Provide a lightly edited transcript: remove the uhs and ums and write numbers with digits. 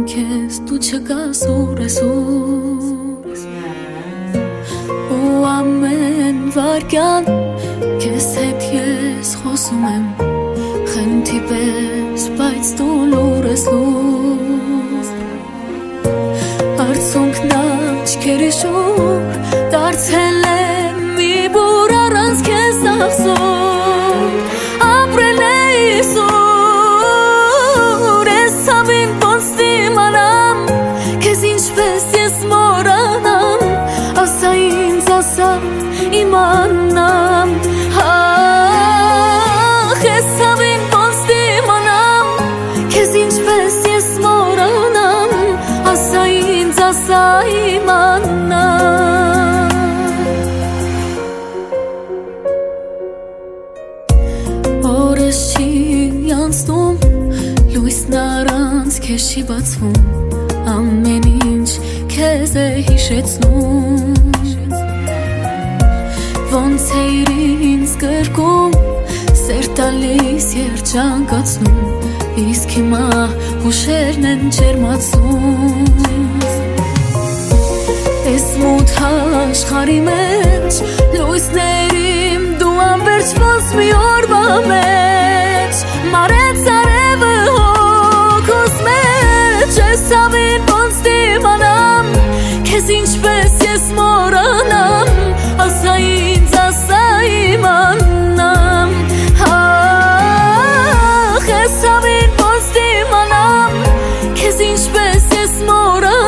քեզ դու չկաս ուրեսուր ու ամեն վարկյան քեզ հետ ես խոսում եմ խնդի պես բայց դու լուր ես լուր արցունքն աչքերի շուր դարձել եմ մի բուր առանց քեզ ախսում ապրել է իսուր ես հավին ոնց դիմանամ քեզ ինչպես ես մորանամ ասա ինձ ասա իմանամ ես հավին ոնց դիմանամ քեզ ինչպես ես մորանամ ասա ինձ ասա իմանամ օրս չի անցնում լույսն առանց քեզ չի բացվում ամեն ինչ քեզ է հիշեցնում ոնց էիր ինձ կրկում սեր տալիս երջանկացնում իսկ հիմա հուշերն են ջերմացում Ես մութ աշխարհի մեջ լույսներիմ դու անվերջ ոնց մի օրվա մեջ մարեց արևը հոգուս մեջ ես հավին ոնց դիմանամ քեզ ինչպես ես մորանամ ասա ինձ ասա իմանամ ես հավին ոնց դիմանամ քեզ ինչպես ես մորանամ